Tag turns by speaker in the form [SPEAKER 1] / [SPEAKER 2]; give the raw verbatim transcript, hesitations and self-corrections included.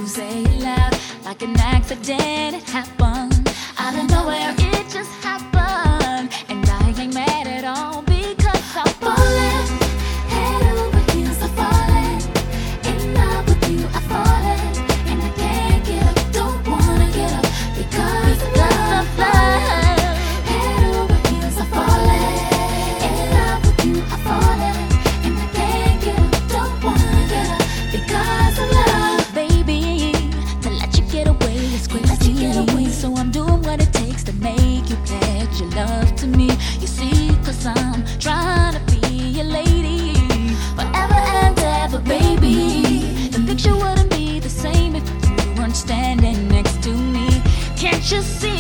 [SPEAKER 1] to say it loud, like an accident. It happened out of nowhere. It just happened, and I ain't mad at all because I'm falling head over heels. I'm falling in love with you. I'm falling, and I can't get up. Don't wanna get up because of love. love. Head over heels. I'm falling in love with you. I'm falling, and I can't get up. Don't wanna get up because of love, baby. To let you get away is crazy. Let you get away. So I'm doing what it takes to make you pledge your love to me. You see, cause I'm trying to be your lady forever and ever, baby. The picture wouldn't be the same if you weren't standing next to me. Can't you see?